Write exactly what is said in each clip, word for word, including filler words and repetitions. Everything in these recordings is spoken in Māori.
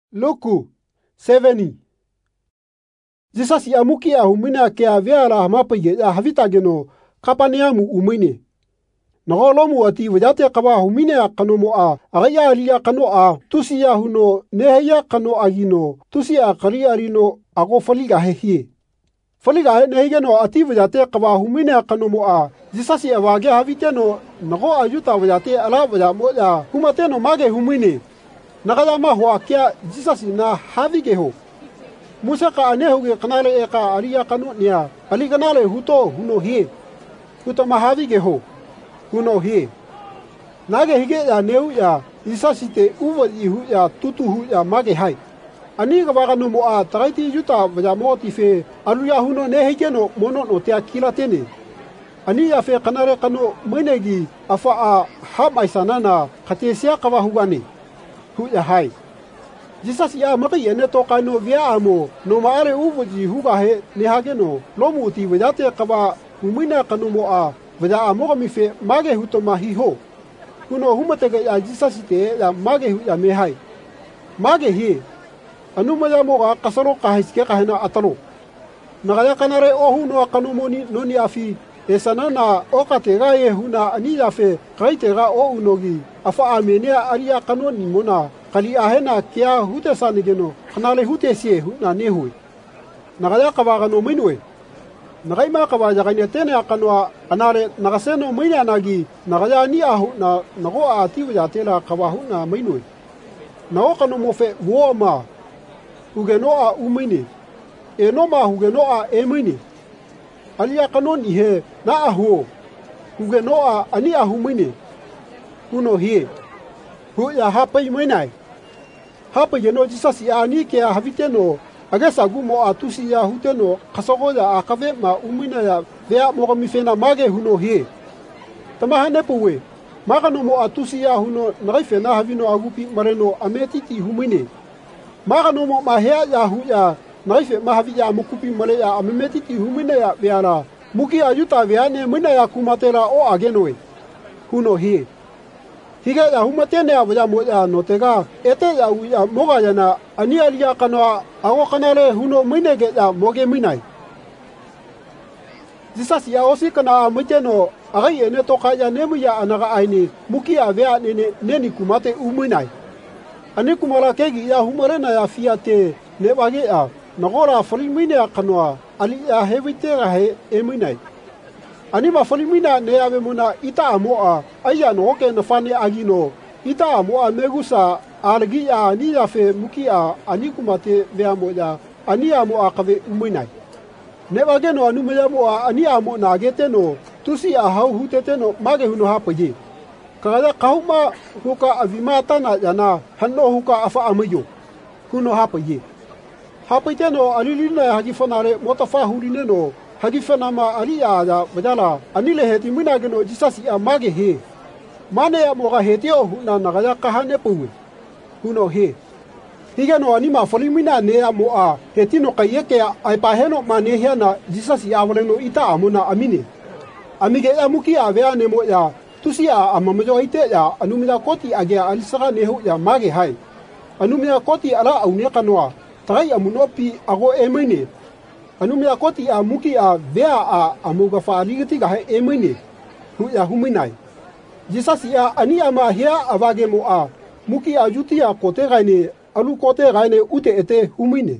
Luku seveni. Jesus ya muki ya humina kia viala hamapige ya havitageno Kapaneamu umine. Nagolomu ati wajate kaba humine ya kanomo a agaya alia kano a tusi ya huno neheya kano agino tusi ya kari arino ago faliga hehie. Faliga he nehigeno ati wajate kaba humine ya kanomo a Jesus ya wage haviteno nago ayuta wajate ala wajamo ya humateno mage humine. Nagayama hoa kia Jesus na havigeho. Musa ka anehuge kanale eka alia kanu niya ali kanale huto huno hie. Huto mahavigeho. Huno hie. Nage hige ya neu ya isasite uwa ihu ya tutuhu ya mage hai. Ani kabagano mo a taraiti yuta wajamo tife alu ya huno nehigeno mono no tea kila tene. Ani ya fe kanare kanu mwenegi afa a hamaisanana katesia kabahugane. Hu ya hai. Jesus ya maki ene to kano via amo no maare uvuji huga he nehageno lomu ti wajate kaba humina kanu mo a waja amo mi fe mage huto mahi ho. Kuno humatega ya Jesus te ya mage hu ya mehai. Mage hi. Anu maya mo ga kasaro kahiske kahena atalo. Nagaya kanare ohu no kanu moni noni afi esana na okatega ye huna ani ya fe kaitega o unogi afa amenia aria kanoni mona kali ahena kia hute sanigeno kanale hute sie huna nehui nagaya kabagano minwe nagai ma kabaja kanya tene akanwa anare nagaseno mina nagi nagaya ni ahu na nago ati ya tela kabahuna minwe nao kanu mofe woma ugeno a umini enoma hugeno a emini alia kanoni he na ahu ugeno a ani ahu mini kuno hie hu ya hapa imenai hapa yeno Jesus ya ani ke haviteno agesa gumo atusi ya huteno kasogo ya akave ma umina ya vea mo mi fena mage huno hie tamahane puwe magano mo atusi ya huno naifena havino agupi mareno ametiti humine magano mo mahea ya hu ya naife mahavia mukupi male ya ametiti humine ya veala muki ayuta veane mina ya kumatera o agenoe huno hie higa ya humatene ya waja mo ya notega ete ya ya moga yana ani alia kana ago kanale huno minege ya moge minai Jesus ya osi kana muteno agai ene toka ya nemu ya anaga aini muki ya vea nene neni kumate uminai ani kumala kegi ya humarena ya fiate ne bage ya nagora folimine ya kanwa ali ya hevitera he eminai ani ma folimina ne ave mona ita amoa aya no ke na fani agino ita amoa megusa algi ya ni ya fe mukia ani kumate ve amoja ani amoa kave uminai ne bage no anu meya moa ani amo na geteno tusi a hau huteteno mage huno hapaje kaga kauma huka avimata na yana hanno huka afa amayo huno hapaje hapiteno alilina hagi fanare motafa hulineno hagi fanama alia ya badala anile heti mina geno Jesus ya mage he mane ya moga heti o huna nagaya kahane puwe huno he higeno anima folimina ne ya moa heti no kayeke ai paheno mane he na Jesus ya waleno ita amuna amine amige ya muki avea ne mo ya tusi ya amamojo ite ya anumida koti age alisaka ne hu ya mage hai anumida koti ala aunia kanwa tai amunopi ago emene anumia koti a muki a vea a amuga faligiti ga emene hu ya huminai Jesus ya ani ama hia avage mo a muki a yuti a kote gaine alu kote gaine ute ete humine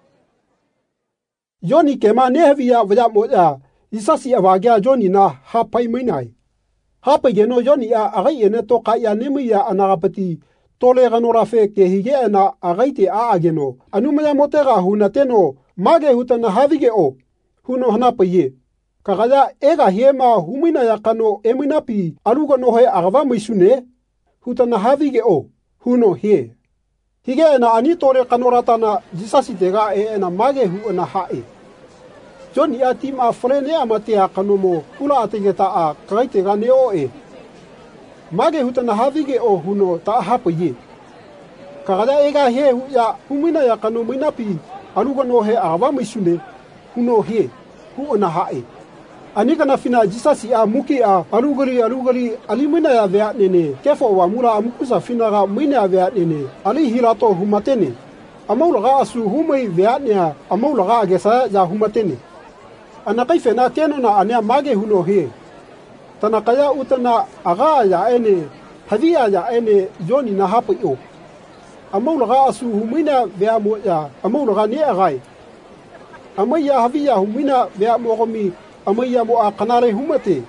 Joni kema nehvia vya mo ya Jesus ya avage Joni na hapai minai hapai geno Joni a agai ene to ka ya nemi ya anagapati tole ganora fe ke hige na agaite a ageno anumaya motega hunateno mage hutana havige o huno hana paye kagaya ega hema humina ya kano eminapi alugo no he agava misune hutana havige o huno he hige na ani tole kanorata na Jesus tega e na mage hu na hae Joni atima frene amate ya kanomo kula ategeta a kaite ga neo e mage hutana havige o huno ta hapaye kagada ega he hu ya humina ya kanu minapi alugo no he ava misune huno he hu ona hae ani kana fina Jesus ya muki a alugori alugori alimina ya vea nene kefo wa mula amukusa fina ga mina ya vea nene ali hilato humatene amaulaga asu humai veania amaulaga agesa ja humatene ana kaifena tenona ania mage huno he tanakaya utana aga ya ene havia ya ene joni na hapo yo amaulaga asu humina veamo ya amaulaga ni agai amaya havia humina veamo gomi amaya mo akanare humate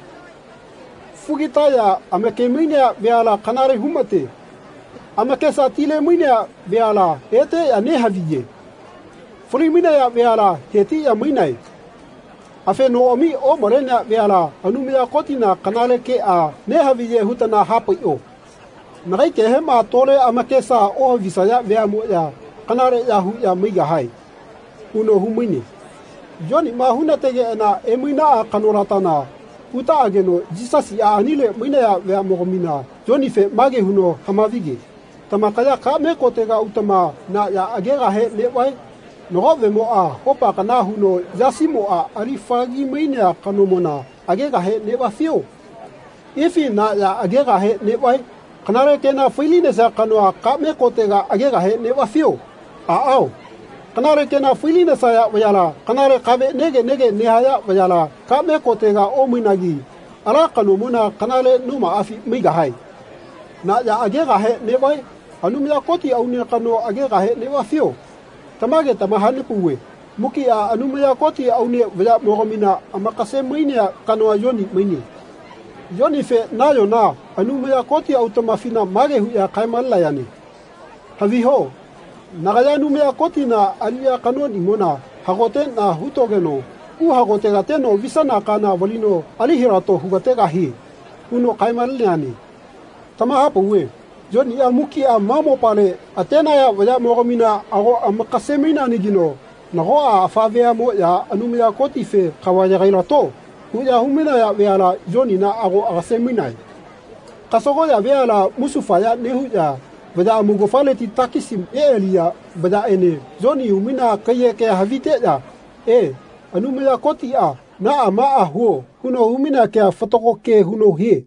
fugitaya amake minya veala kanare humate amake satile minya veala ete ane havie furi minya ya veala heti ya minai afe no omi o morena veala anumia kotina kanale ke a ne havie hutana hapo yo nagai ke hema tole amake sa o visaya veamo ya kanare ya hu ya miga hai uno humini joni ma hunatege na emina kanoratana uta ageno jisasi ya anile mina ya vea mogomina joni fe mage huno hamavige tamakaya ka me kotega utama na ya agera he lewai nogove mo a hopa kana huno jasimo a arifagi mina kanomona agera he lewa fio ifi na ya agera he lewai kanare kena filine sa kanoa ka me kotega agera he lewa fio a au kanare kena filine saya wayala kanare kabe nege nege nihaya wayala kame kotega o minagi ala kanomuna kanale numa afi miga hai na ya agera he nebai anumia koti au ne kano agera he newa fio tamage tamahane puwe muki a anumia koti au ne waya mogomina amakase minia kano yoni mini yoni fe nayo na anumia koti au tamafina mage huya kaimalla yani haviho nagaya numea kotina alia kanoni mona hagoten na hutogeno u hagotega teno visana kana volino alihirato hugatega hi uno kaimalnyani tama hapo we joni amuki a mamo pale atena ya waya mogomina ago amakasemina nigino nago a favea mo ya anumea kotife kawaya gairato uya humina ya veala joni na ago agasemina kasogo ya veala musufaya nehuya bada mugo faleti takisim elia bada ene zoni umina kaye ke havite ya e anumia koti a na ama a ho huno umina ke fotoko ke huno he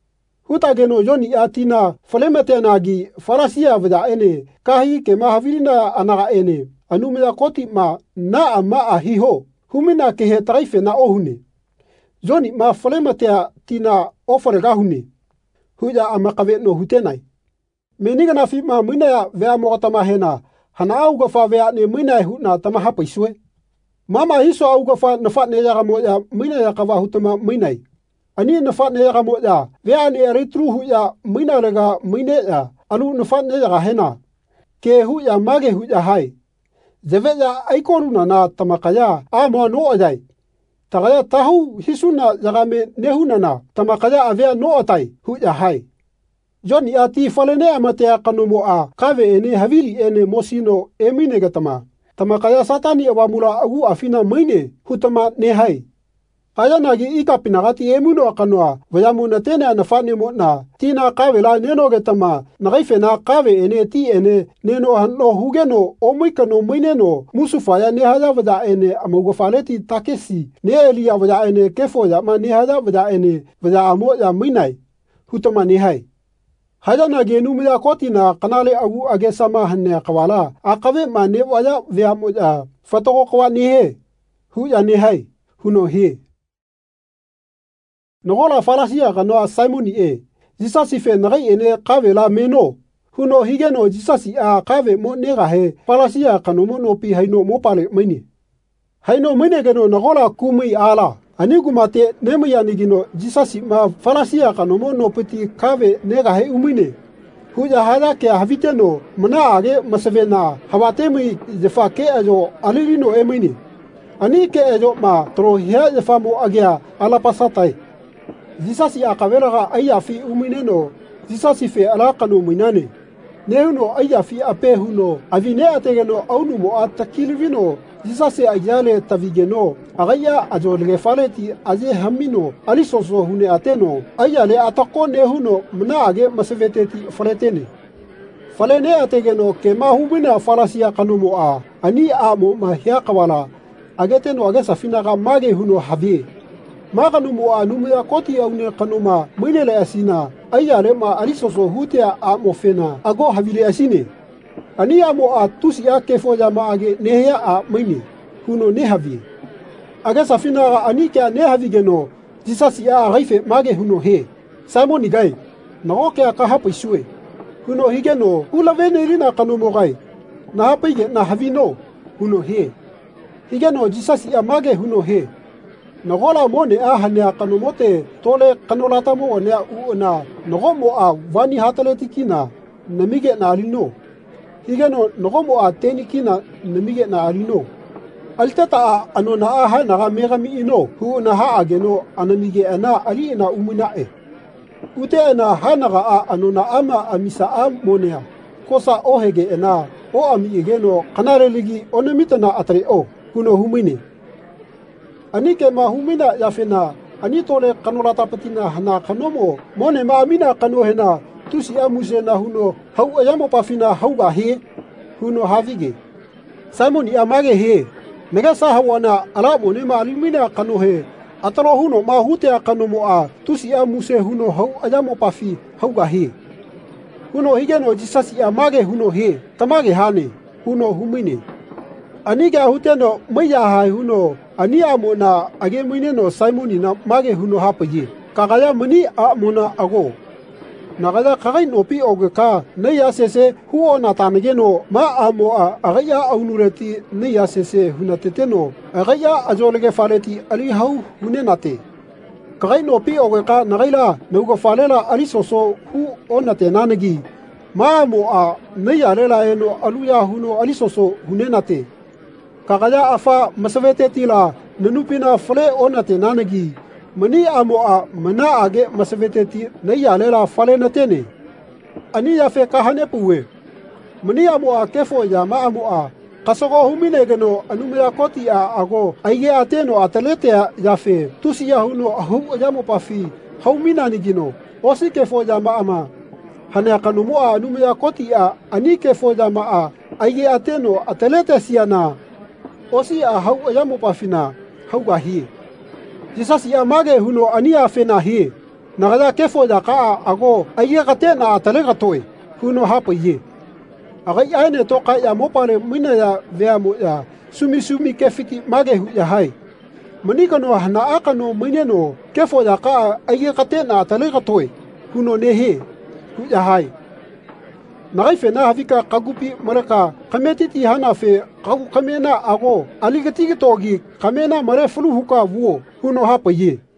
hutageno joni atina falemete nagi farasia bada ene kahi ke mahavilina anaga ene anumia koti ma na ama a hiho humina ke he traife na ohune joni ma falemete tina oforega hune huja amakabe no hutenai meniga na fi ma mina ya vea mo tama hena hana au ga fa vea ne mina hu na tama ha paisue mama hiso au ga fa na fa ne ya mo ya mina ya ka va hu tama mina ani na fa ne ya mo ya vea ne retru hu ya mina lega mina ya alu na fa ne ya hena ke hu ya mage hu ya hai zeve ya ai koruna na tama kaya a mo no ajai tagaya tahu hisuna ya me ne hu na tama kaya avea no atai hu ya hai joni ati falene amatea kanomo a kave ene havili ene mosino emine gatama tamakaya satani awamula agu afina maine hutama ne hai kaya nagi ikapinagati emuno kanoa vayamuna tene anafane mo na tina kave la neno gatama nagaife na kave ene ti ene neno hanno hugeno omoikano maineno musufaya ne haya vada ene amugofaleti takesi ne elia vada ene kefo ya ma ne haya vada ene vada amo ya mainai hutama ne hai Hadana genu mila kotina kanale agu agesama hanne kawala akabe mane waya veamoja fatoko kwa ni he hu ya ni hai huno he nogola falasia kanoa simoni e jisasi fe nagai ene kavela meno huno higeno jisasi a kave mo nega he falasia kanomo no pi haino mo pale mini haino mine geno nogola kumi ala anigumate nemayani jisasi ma falasia kanomo no peti kave nega he umine huja hada ke haviteno mana age masavena hawate mi jefa ke ajo alilino emini ani ke ajo ma tro hia jefa mo agia ala pasatai jisasi akavera aya fi umine no jisasi fe ala kanu minane neuno aya fi ape huno avine ategeno aunu mo atakilvino jisasi ajale tavigeno agaya ajolge faleti aje hamino alisoso hune ateno ayale atakone huno mnaage maseveteti faletene falene ategeno ke mahubina falasia kanumo a ani amo mahia kawala ageteno agesa finaga mage huno habi maganumo anumya koti aune kanuma mwinele asina ayale ma alisoso hutea amo fena ago havile asine Ani amo a tusi a kefo jama age nehia a maini. Huno nehavi. Aga safina ani kia nehavi geno. Jisasi a raife mage huno he. Simon igai. Naoke a kahapa isue. Huno higeno. Hula vene irina kanomo gai. Na hapa ige na havino. Huno he. Higeno jisasi a mage huno he. Nagola mone a hanea kanomote. Tole kanolata mo nea uona. Nagomo a vani hataletikina. Namige na alino. Higeno nagomo a tenikina. Namige na alino. Alteta a ano na aha naga mega mi ino. Hu na ha ageno anamige ana ali na umuna e. Ute na hanaga a ano na ama amisa a monea. Kosa ohege ena. O ami egeno kanareligi onemita na atare o. Huno humine. Anike ma humina yafena. Anitole kanolata patina hana kanomo. Mone ma amina kanohena. Tusi amuse na huno. Hau ayamo pafina hau ba he. Huno havige. Simon i amage he. Mega sahawana ala mone ma alimina kanohe. Atalo huno ma hutea kanomo a. Tusi amuse huno hau ayamo pafi hau ba he. Huno higeno jisasi amage huno he. Tamage hane. Huno humine. Aniga huteno maya hai huno. Ani amona age muine no Simoni na mage huno hapaye. Kagaya mani a mona ago. Nagada kagai nopi ogeka neya sese huo na tanageno ma amo a agaya aunureti neya sese hunateteno agaya ajolege faleti ali hau hunenate. Kagai nopi ogeka nagaila nugo falela ali soso hu onate nanagi ma amo a neya lela eno aluya huno ali soso hunenate. Kagaya afa masavete tila nanupina fale onate nanagi. Mani amo a mana age masaveteti na yalela fale na tene. Ani ya fe kahane puwe. Mani amo a kefo ya ma amo a. Kasogo humine geno anumea koti a ago. Aige ateno atalete ya fe. Tusi ya huno ahu yamo pafi. Haumina ni gino. Osi kefo ya ma ama. Hane akanumu a anumea koti a. Ani kefo ya ma a. Aige ateno atalete siana. Osi a hau yamo pafina. Hau gahi. Jisasi ya mage huno ania fena he. Nagada kefo ya ka ago. Aie katena atalega toe. Huno hapa ye. Agai aine toka ya mopare mina ya vea mo ya. Sumi sumi kefiti mage hu ya hai. Manika no hana aka no mine no. Kefo ya ka aie katena atalega toe. Huno nehe. Hu ya hai. Nagai fena havika kagupi maraka. Kametiti hana fe. Kagu kamena ago. Aligati togi. Kamena mare fulu huka vuo. Huno hapa ye.